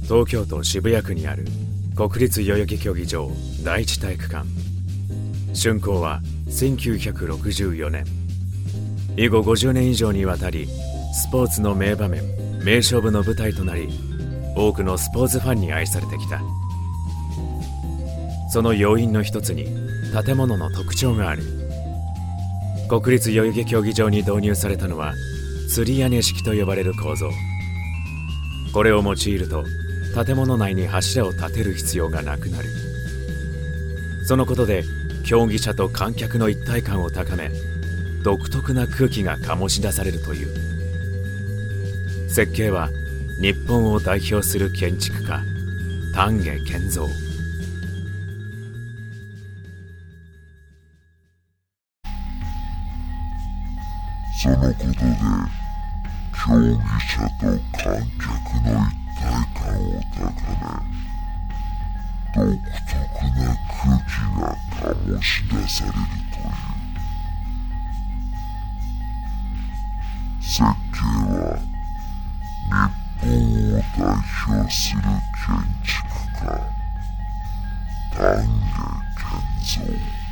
東京都渋谷区にある国立代々木競技場第一体育館。竣工は1964年。以後50年以上にわたりスポーツの名場面、名勝負の舞台となり、多くのスポーツファンに愛されてきた。その要因の一つに建物の特徴がある。国立代々木競技場に導入されたのは吊り屋根式と呼ばれる構造。これを用いると建物内に柱を立てる必要がなくなる。そのことで競技者と観客の一体感を高め、独特な空気が醸し出されるという。設計は日本を代表する建築家丹下健三。 そのことで競技者と観客の一体感を高め、独特な空気が醸し出されるという。設計は日本を代表する建築家丹下健三。